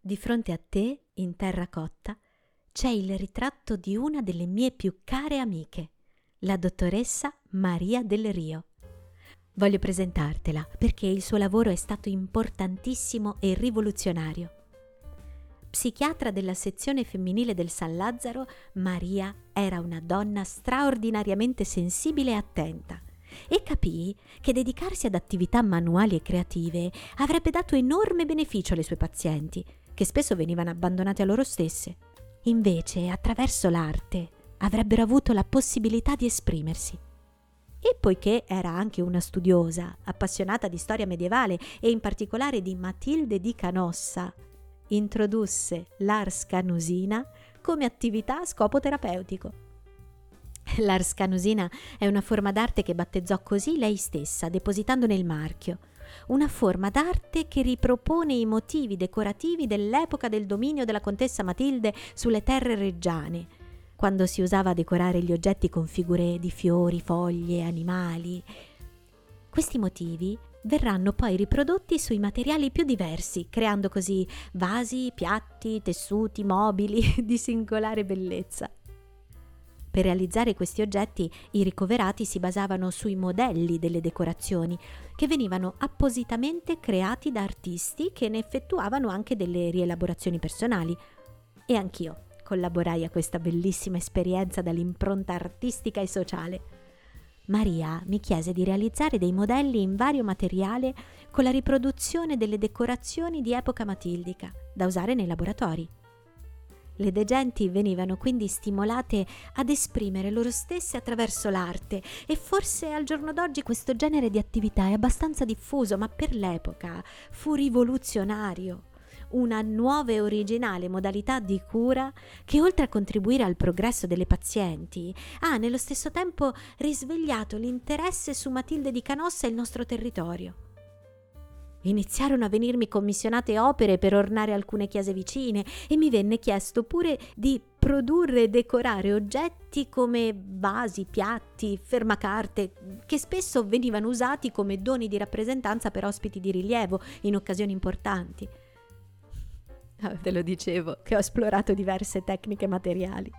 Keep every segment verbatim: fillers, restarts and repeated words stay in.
Di fronte a te, in terracotta, c'è il ritratto di una delle mie più care amiche, la dottoressa Maria del Rio. Voglio presentartela perché il suo lavoro è stato importantissimo e rivoluzionario. Psichiatra della sezione femminile del San Lazzaro, Maria era una donna straordinariamente sensibile e attenta e capì che dedicarsi ad attività manuali e creative avrebbe dato enorme beneficio alle sue pazienti, che spesso venivano abbandonate a loro stesse. Invece, attraverso l'arte, avrebbero avuto la possibilità di esprimersi. E poiché era anche una studiosa, appassionata di storia medievale e in particolare di Matilde di Canossa, introdusse l'ars canusina come attività a scopo terapeutico. L'ars canusina è una forma d'arte che battezzò così lei stessa, depositandone il marchio. Una forma d'arte che ripropone i motivi decorativi dell'epoca del dominio della contessa Matilde sulle terre reggiane, quando si usava a decorare gli oggetti con figure di fiori, foglie, animali. Questi motivi verranno poi riprodotti sui materiali più diversi, creando così vasi, piatti, tessuti, mobili di singolare bellezza. Per realizzare questi oggetti i ricoverati si basavano sui modelli delle decorazioni, che venivano appositamente creati da artisti che ne effettuavano anche delle rielaborazioni personali. E anch'io collaborai a questa bellissima esperienza dall'impronta artistica e sociale. Maria mi chiese di realizzare dei modelli in vario materiale con la riproduzione delle decorazioni di epoca matildica, da usare nei laboratori. Le degenti venivano quindi stimolate ad esprimere loro stesse attraverso l'arte e forse al giorno d'oggi questo genere di attività è abbastanza diffuso, ma per l'epoca fu rivoluzionario. Una nuova e originale modalità di cura che, oltre a contribuire al progresso delle pazienti, ha nello stesso tempo risvegliato l'interesse su Matilde di Canossa e il nostro territorio. Iniziarono a venirmi commissionate opere per ornare alcune chiese vicine e mi venne chiesto pure di produrre e decorare oggetti come vasi, piatti, fermacarte, che spesso venivano usati come doni di rappresentanza per ospiti di rilievo in occasioni importanti. Ah, te lo dicevo, che ho esplorato diverse tecniche materiali.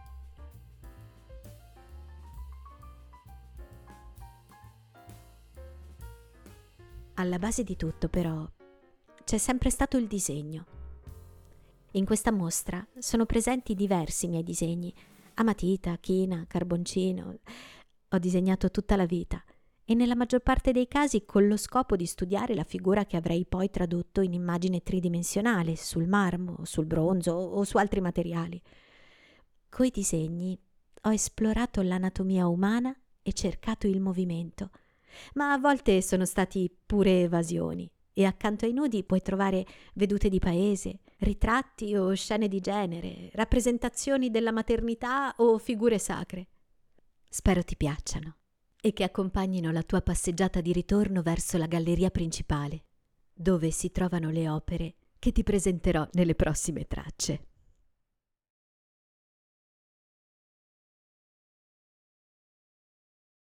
Alla base di tutto, però, c'è sempre stato il disegno. In questa mostra sono presenti diversi miei disegni, a matita, china, carboncino. Ho disegnato tutta la vita e nella maggior parte dei casi con lo scopo di studiare la figura che avrei poi tradotto in immagine tridimensionale sul marmo, sul bronzo o su altri materiali. Coi disegni ho esplorato l'anatomia umana e cercato il movimento, ma a volte sono stati pure evasioni e accanto ai nudi puoi trovare vedute di paese, ritratti o scene di genere, rappresentazioni della maternità o figure sacre. Spero ti piacciono e che accompagnino la tua passeggiata di ritorno verso la galleria principale, dove si trovano le opere che ti presenterò nelle prossime tracce.